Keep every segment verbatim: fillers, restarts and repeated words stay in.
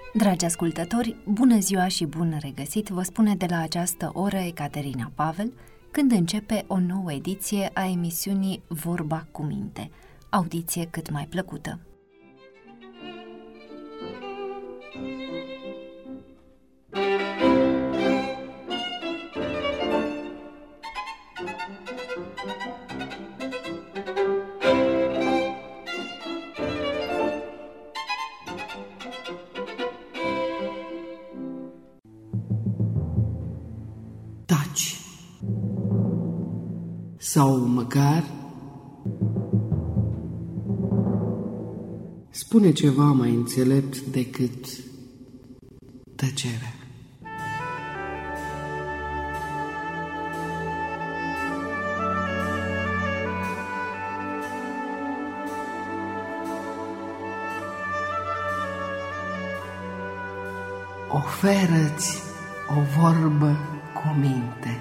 Dragi ascultători, bună ziua și bun regăsit, vă spune de la această oră Ecaterina Pavel, când începe o nouă ediție a emisiunii Vorba cu minte, audiție cât mai plăcută. Taci. Sau măcar spune ceva mai înțelept decât tăcerea. Oferă-ți o vorbă cu minte.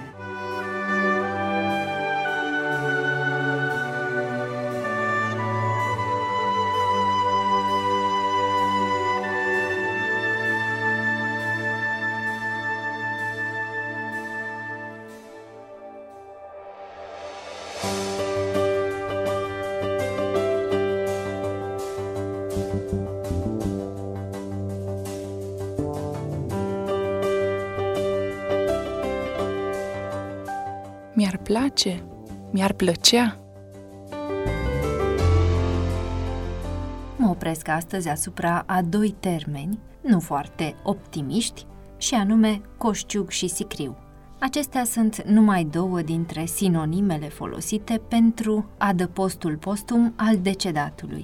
Mi-ar place, mi-ar plăcea. Mă opresc astăzi asupra a doi termeni, nu foarte optimiști, și anume coșciug și sicriu. Acestea sunt numai două dintre sinonimele folosite pentru adăpostul postum al decedatului.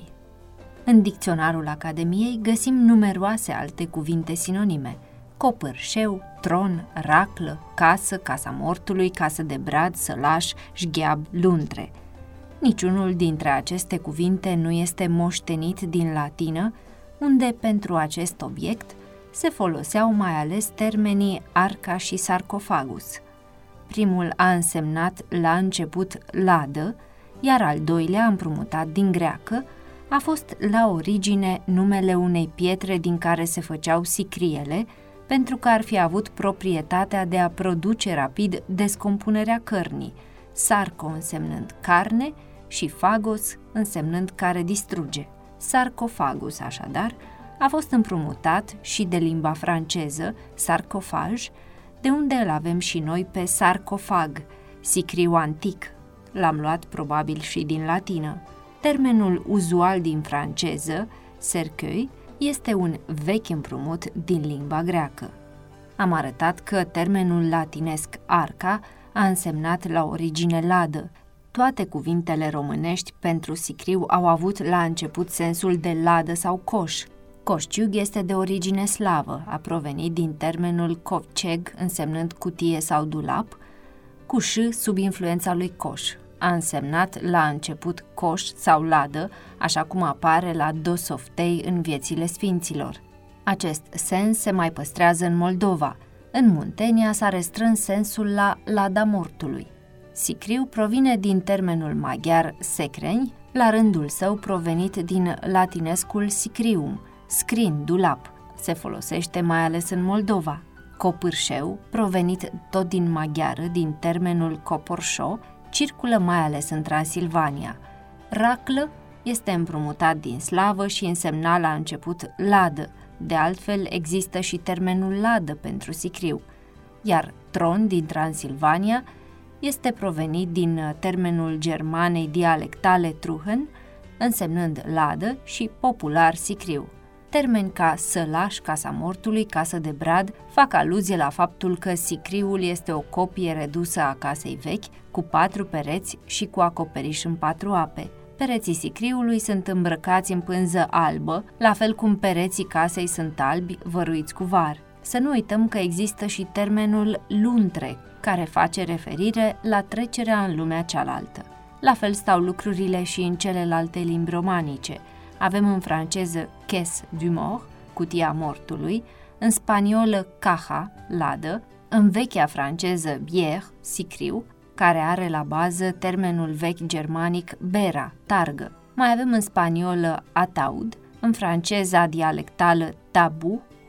În dicționarul Academiei găsim numeroase alte cuvinte sinonime: copârșeu, tron, raclă, casă, casa mortului, casă de brad, sălaș, șgheab, luntre. Niciunul dintre aceste cuvinte nu este moștenit din latină, unde pentru acest obiect se foloseau mai ales termenii arca și sarcofagus. Primul a însemnat la început ladă, iar al doilea, împrumutat din greacă, a fost la origine numele unei pietre din care se făceau sicriele, pentru că ar fi avut proprietatea de a produce rapid descompunerea cărnii, sarco însemnând carne și fagos însemnând care distruge. Sarcofagus, așadar, a fost împrumutat și de limba franceză, sarcofaj, de unde îl avem și noi pe sarcofag, sicriu antic. L-am luat probabil și din latină. Termenul uzual din franceză, cercueil, este un vechi împrumut din limba greacă. Am arătat că termenul latinesc arca a însemnat la origine ladă. Toate cuvintele românești pentru sicriu au avut la început sensul de ladă sau coș. Coșciug este de origine slavă, a provenit din termenul kovčeg, însemnând cutie sau dulap, cu ș sub influența lui coș. A însemnat la început coș sau ladă, așa cum apare la dosoftei în viețile sfinților. Acest sens se mai păstrează în Moldova. În Muntenia s-a restrâns sensul la lada mortului. Sicriu provine din termenul maghiar secreni, la rândul său provenit din latinescul sicrium, scrin, dulap. Se folosește mai ales în Moldova. Copârșeu, provenit tot din maghiară, din termenul coporșo, circulă mai ales în Transilvania. Raclă este împrumutat din slavă și însemna la început ladă. De altfel, există și termenul ladă pentru sicriu. Iar tron din Transilvania este provenit din termenul germanei dialectale truhen, însemnând ladă și popular sicriu. Termeni ca sălaș, casa mortului, casă de brad fac aluzie la faptul că sicriul este o copie redusă a casei vechi, cu patru pereți și cu acoperiș în patru ape. Pereții sicriului sunt îmbrăcați în pânză albă, la fel cum pereții casei sunt albi, văruiți cu var. Să nu uităm că există și termenul luntre, care face referire la trecerea în lumea cealaltă. La fel stau lucrurile și în celelalte limbi romanice. Avem în franceză caisse du mort, cutia mortului, în spaniolă caja, ladă, în vechea franceză bière, sicriu, care are la bază termenul vechi germanic bera, targă. Mai avem în spaniolă ataud, în franceza dialectală tabu,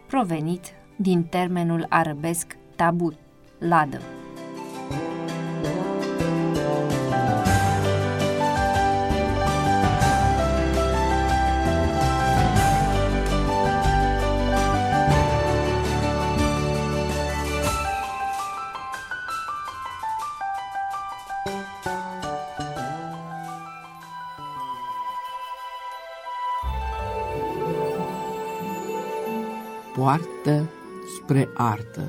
provenit din termenul arabesc tabut, ladă. Poartă spre artă.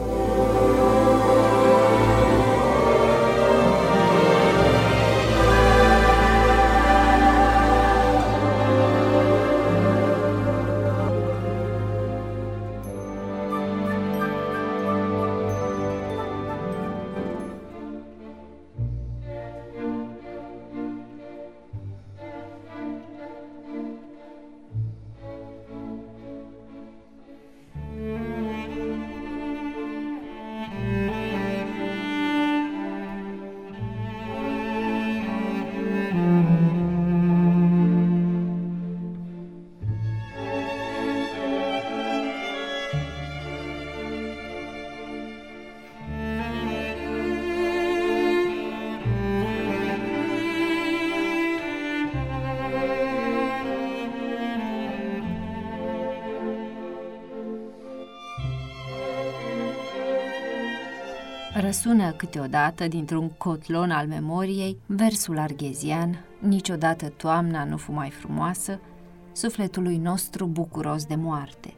Răsună câteodată dintr-un cotlon al memoriei versul arghezian, niciodată toamna nu fu mai frumoasă, sufletului nostru bucuros de moarte.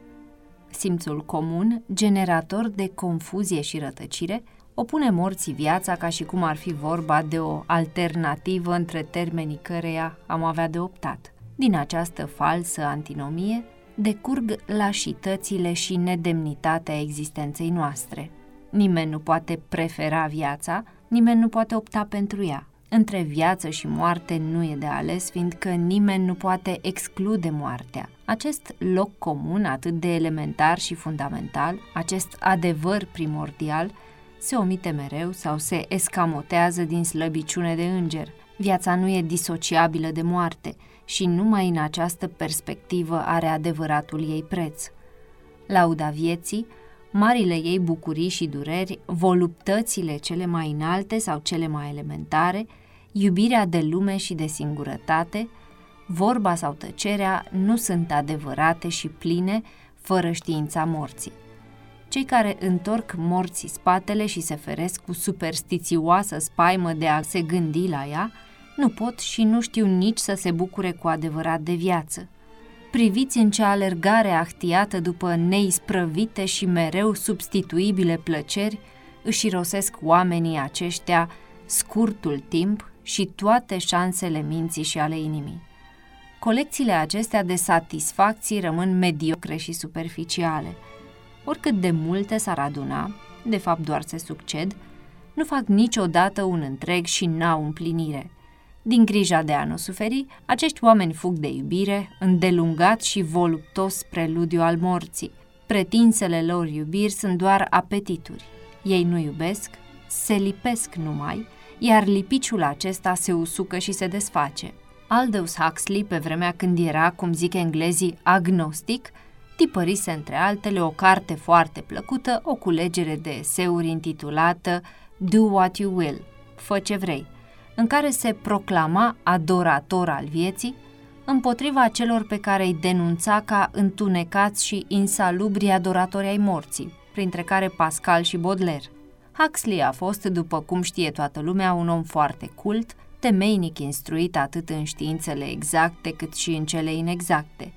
Simțul comun, generator de confuzie și rătăcire, opune morții viața ca și cum ar fi vorba de o alternativă între termenii căreia am avea de optat. Din această falsă antinomie decurg lașitățile și nedemnitatea existenței noastre. Nimeni nu poate prefera viața, nimeni nu poate opta pentru ea. Între viață și moarte nu e de ales, fiindcă nimeni nu poate exclude moartea. Acest loc comun, atât de elementar și fundamental, acest adevăr primordial, se omite mereu sau se escamotează din slăbiciune de înger. Viața nu e disociabilă de moarte și numai în această perspectivă are adevăratul ei preț. Lauda vieții, marile ei bucurii și dureri, voluptățile cele mai înalte sau cele mai elementare, iubirea de lume și de singurătate, vorba sau tăcerea nu sunt adevărate și pline fără știința morții. Cei care întorc morții spatele și se feresc cu superstițioasă spaimă de a se gândi la ea, nu pot și nu știu nici să se bucure cu adevărat de viață. Priviți în ce alergare ahtiată după neisprăvite și mereu substituibile plăceri își irosesc oamenii aceștia scurtul timp și toate șansele minții și ale inimii. Colecțiile acestea de satisfacții rămân mediocre și superficiale. Oricât de multe s-ar aduna, de fapt doar se succed, nu fac niciodată un întreg și n-au împlinire. Din grija de a nu suferi, acești oameni fug de iubire, îndelungat și voluptos preludiu al morții. Pretinsele lor iubiri sunt doar apetituri. Ei nu iubesc, se lipesc numai, iar lipiciul acesta se usucă și se desface. Aldous Huxley, pe vremea când era, cum zic englezii, agnostic, tipărise între altele o carte foarte plăcută, o culegere de eseuri intitulată Do What You Will, fă ce vrei, în care se proclama adorator al vieții, împotriva celor pe care îi denunța ca întunecați și insalubri adoratori ai morții, printre care Pascal și Baudelaire. Huxley a fost, după cum știe toată lumea, un om foarte cult, temeinic instruit atât în științele exacte cât și în cele inexacte.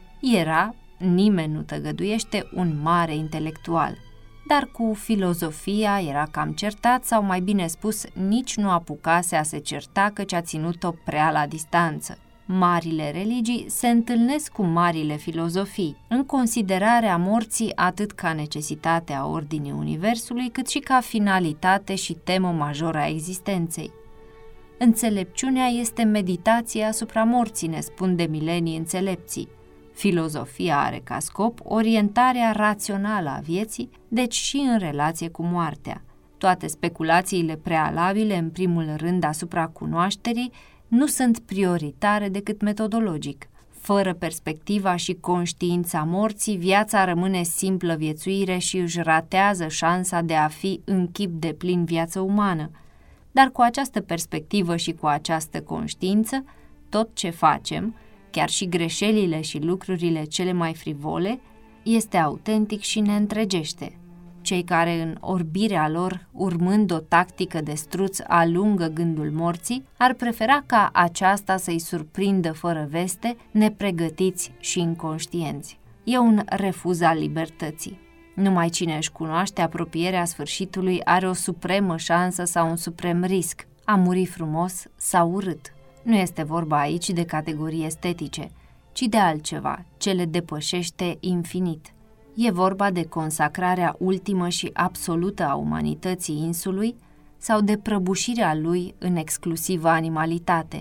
Era, nimeni nu tăgăduiește, un mare intelectual, dar cu filozofia era cam certat sau, mai bine spus, nici nu apucase a se certa căci a ținut-o prea la distanță. Marile religii se întâlnesc cu marile filozofii, în considerarea morții atât ca necesitate a ordinii universului, cât și ca finalitate și temă majoră a existenței. Înțelepciunea este meditația asupra morții, ne spun de milenii înțelepții. Filozofia are ca scop orientarea rațională a vieții, deci și în relație cu moartea. Toate speculațiile prealabile, în primul rând asupra cunoașterii, nu sunt prioritare decât metodologic. Fără perspectiva și conștiința morții, viața rămâne simplă viețuire și își ratează șansa de a fi în chip deplin viață umană. Dar cu această perspectivă și cu această conștiință, tot ce facem, chiar și greșelile și lucrurile cele mai frivole, este autentic și ne întregește. Cei care în orbirea lor, urmând o tactică de struț, alungă gândul morții, ar prefera ca aceasta să-i surprindă fără veste, nepregătiți și inconștienți. E un refuz al libertății. Numai cine își cunoaște apropierea sfârșitului are o supremă șansă sau un suprem risc, a muri frumos sau urât. Nu este vorba aici de categorii estetice, ci de altceva, ce le depășește infinit. E vorba de consacrarea ultimă și absolută a umanității insului sau de prăbușirea lui în exclusivă animalitate.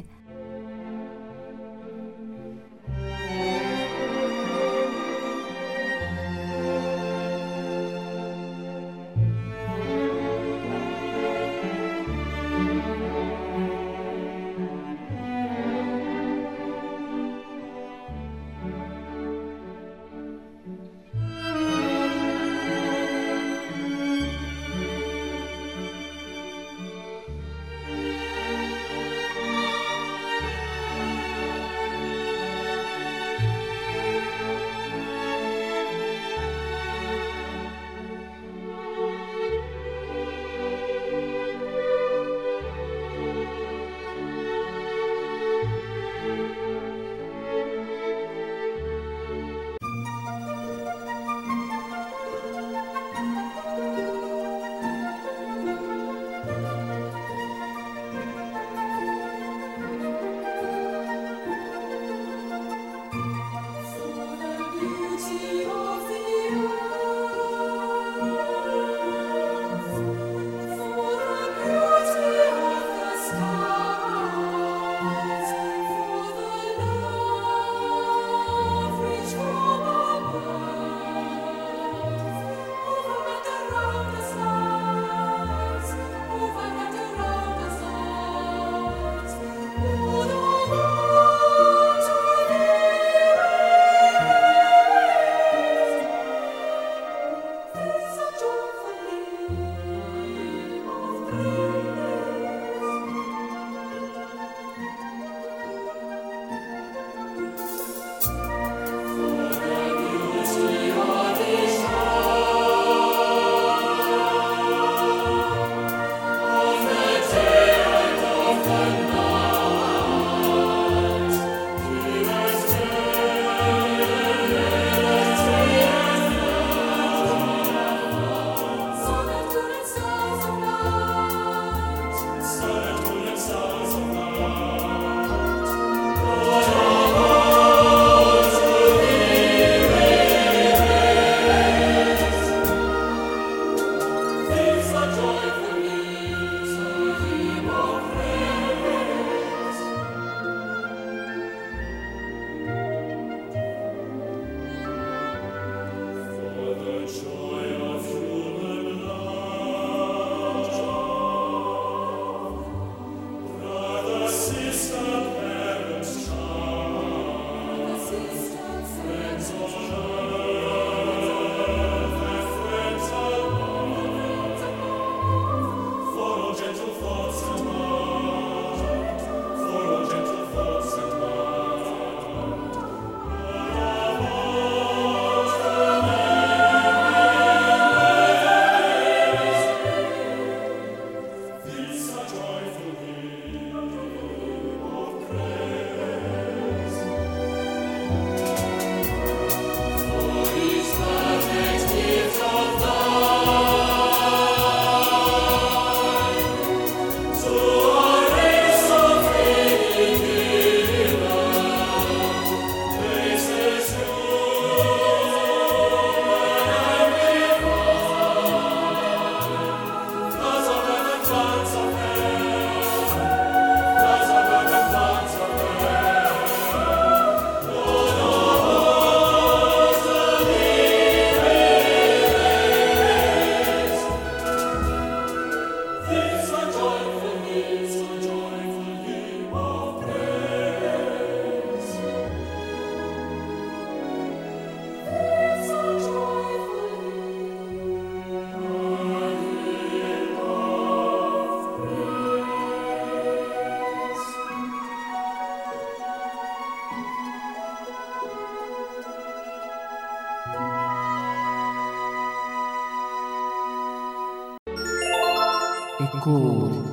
Ecouri.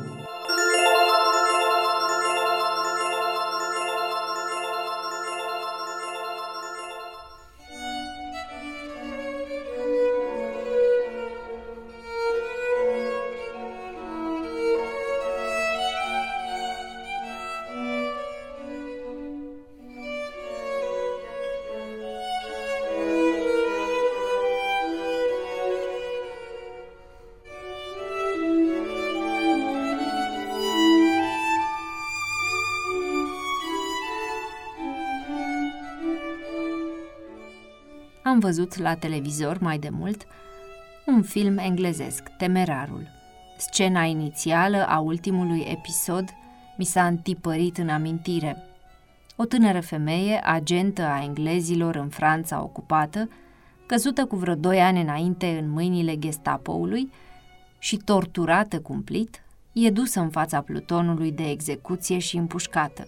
Am văzut la televizor mai de mult un film englezesc, Temerarul. Scena inițială a ultimului episod mi s-a întipărit în amintire. O tânără femeie, agentă a englezilor în Franța ocupată, căzută cu vreo doi ani înainte în mâinile Gestapoului și torturată cumplit, e dusă în fața plutonului de execuție și împușcată.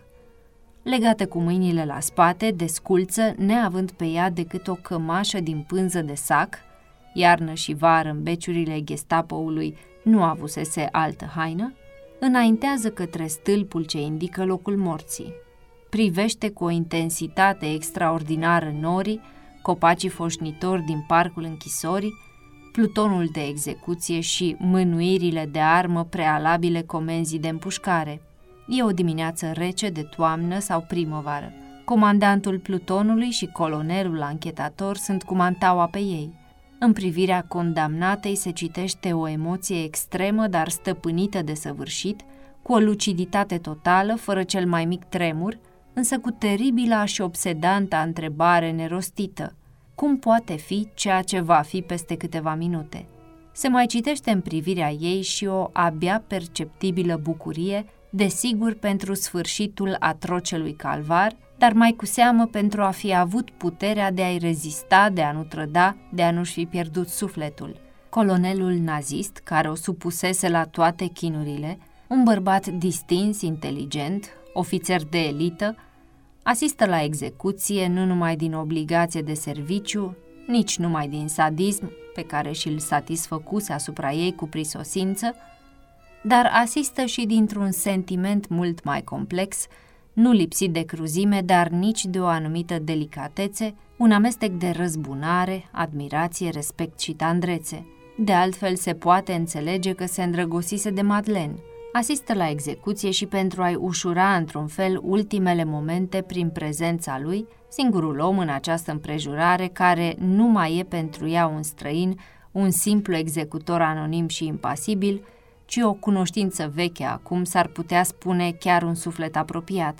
Legată cu mâinile la spate, desculță, neavând pe ea decât o cămașă din pânză de sac, iarnă și vară în beciurile Gestapoului nu avusese altă haină, înaintează către stâlpul ce indică locul morții. Privește cu o intensitate extraordinară norii, copacii foșnitori din parcul închisorii, plutonul de execuție și mânuirile de armă prealabile comenzii de împușcare. E o dimineață rece de toamnă sau primăvară. Comandantul plutonului și colonelul anchetator sunt cu mantaua pe ei. În privirea condamnatei se citește o emoție extremă, dar stăpânită de săvârșit, cu o luciditate totală, fără cel mai mic tremur, însă cu teribila și obsedanta întrebare nerostită. Cum poate fi ceea ce va fi peste câteva minute? Se mai citește în privirea ei și o abia perceptibilă bucurie, desigur pentru sfârșitul atrocelui calvar, dar mai cu seamă pentru a fi avut puterea de a-i rezista, de a nu trăda, de a nu-și fi pierdut sufletul. Colonelul nazist, care o supusese la toate chinurile, un bărbat distins, inteligent, ofițer de elită, asistă la execuție nu numai din obligație de serviciu, nici numai din sadism, pe care și-l satisfăcuse asupra ei cu prisosință, dar asistă și dintr-un sentiment mult mai complex, nu lipsit de cruzime, dar nici de o anumită delicatețe, un amestec de răzbunare, admirație, respect și tandrețe. De altfel se poate înțelege că se îndrăgosise de Madeleine. Asistă la execuție și pentru a-i ușura într-un fel ultimele momente prin prezența lui, singurul om în această împrejurare care nu mai e pentru ea un străin, un simplu executor anonim și impasibil, ci o cunoștință veche acum, s-ar putea spune chiar un suflet apropiat.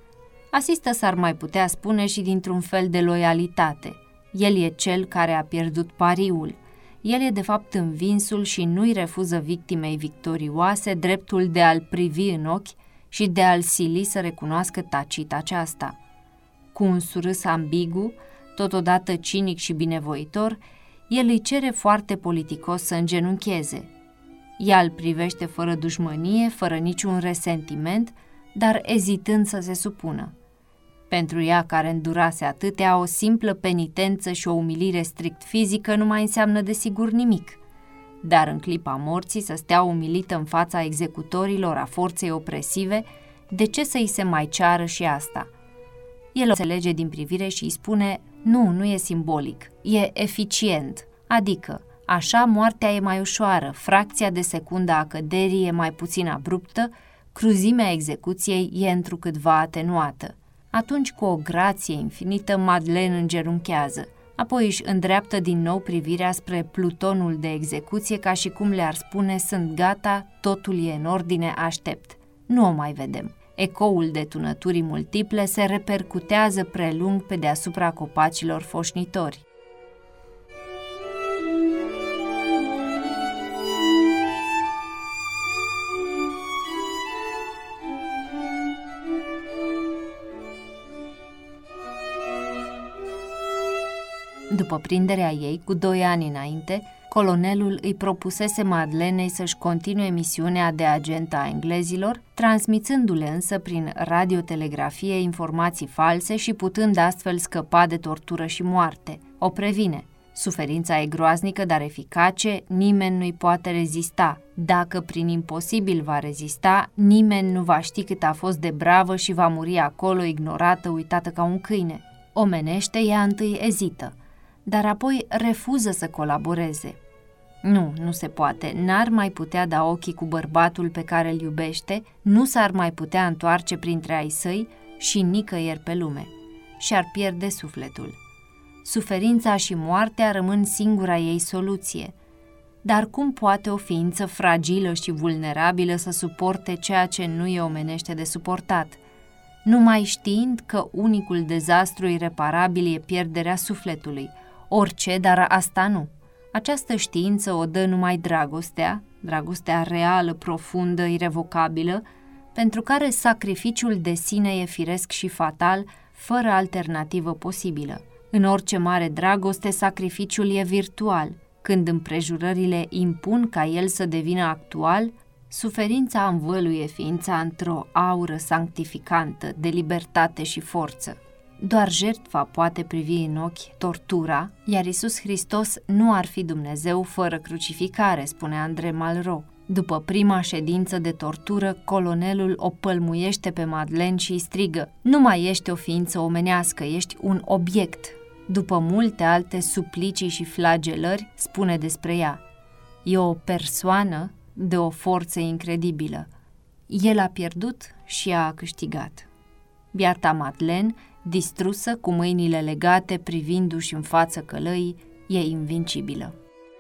Asistă, s-ar mai putea spune, și dintr-un fel de loialitate. El e cel care a pierdut pariul. El e de fapt învinsul și nu-i refuză victimei victorioase dreptul de a-l privi în ochi și de a-l sili să recunoască tacit aceasta. Cu un surâs ambigu, totodată cinic și binevoitor, el îi cere foarte politicos să îngenuncheze. Ea îl privește fără dușmănie, fără niciun resentiment, dar ezitând să se supună. Pentru ea, care îndurase atâtea, o simplă penitență și o umilire strict fizică nu mai înseamnă desigur nimic. Dar în clipa morții, să stea umilită în fața executorilor a forței opresive, de ce să-i se mai ceară și asta? El o înțelege din privire și îi spune, nu, nu e simbolic, e eficient, adică, așa moartea e mai ușoară, fracția de secundă a căderii e mai puțin abruptă, cruzimea execuției e întrucâtva atenuată. Atunci, cu o grație infinită, Madeleine îngenunchează, apoi își îndreaptă din nou privirea spre plutonul de execuție, ca și cum le-ar spune, sunt gata, totul e în ordine, aștept. Nu o mai vedem. Ecoul de tunăturii multiple se repercutează prelung pe deasupra copacilor foșnitori. După prinderea ei, cu doi ani înainte, colonelul îi propusese Madelenei să-și continue misiunea de agent a englezilor, transmițându-le însă prin radiotelegrafie informații false și putând astfel scăpa de tortură și moarte. O previne. Suferința e groaznică, dar eficace, nimeni nu-i poate rezista. Dacă prin imposibil va rezista, nimeni nu va ști cât a fost de bravă și va muri acolo, ignorată, uitată ca un câine. Omenește, ea întâi ezită, dar apoi refuză să colaboreze. Nu, nu se poate, n-ar mai putea da ochii cu bărbatul pe care îl iubește, nu s-ar mai putea întoarce printre ai săi și nicăieri pe lume. Și-ar pierde sufletul. Suferința și moartea rămân singura ei soluție. Dar cum poate o ființă fragilă și vulnerabilă să suporte ceea ce nu e omenește de suportat, numai știind că unicul dezastru ireparabil e pierderea sufletului, orice, dar asta nu. Această știință o dă numai dragostea, dragostea reală, profundă, irevocabilă, pentru care sacrificiul de sine e firesc și fatal, fără alternativă posibilă. În orice mare dragoste, sacrificiul e virtual. Când împrejurările impun ca el să devină actual, suferința învăluie ființa într-o aură sanctificantă de libertate și forță. Doar jertfa poate privi în ochi tortura, iar Iisus Hristos nu ar fi Dumnezeu fără crucificare, spune André Malraux. După prima ședință de tortură, colonelul o pălmuiește pe Madeleine și îi strigă: "Nu mai ești o ființă omenească, ești un obiect." După multe alte suplicii și flagelări, spune despre ea: "E o persoană de o forță incredibilă. El a pierdut și ea a câștigat." Biata Madeleine, distrusă, cu mâinile legate, privindu-și în față călăii, e invincibilă.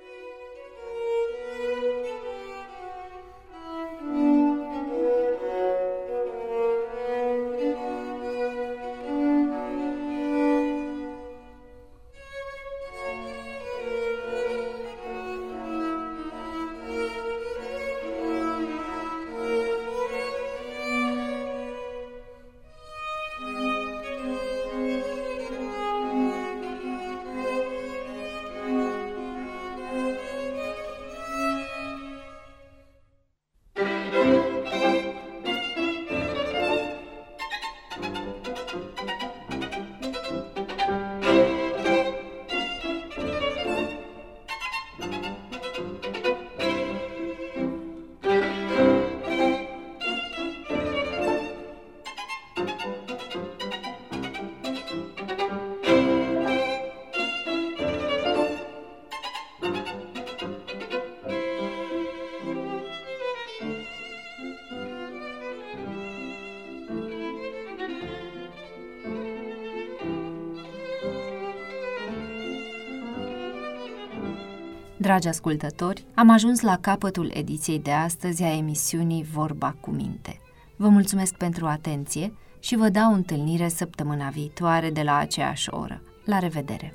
Dragi ascultători, am ajuns la capătul ediției de astăzi a emisiunii Vorba cu Minte. Vă mulțumesc pentru atenție și vă dau întâlnire săptămâna viitoare de la aceeași oră. La revedere!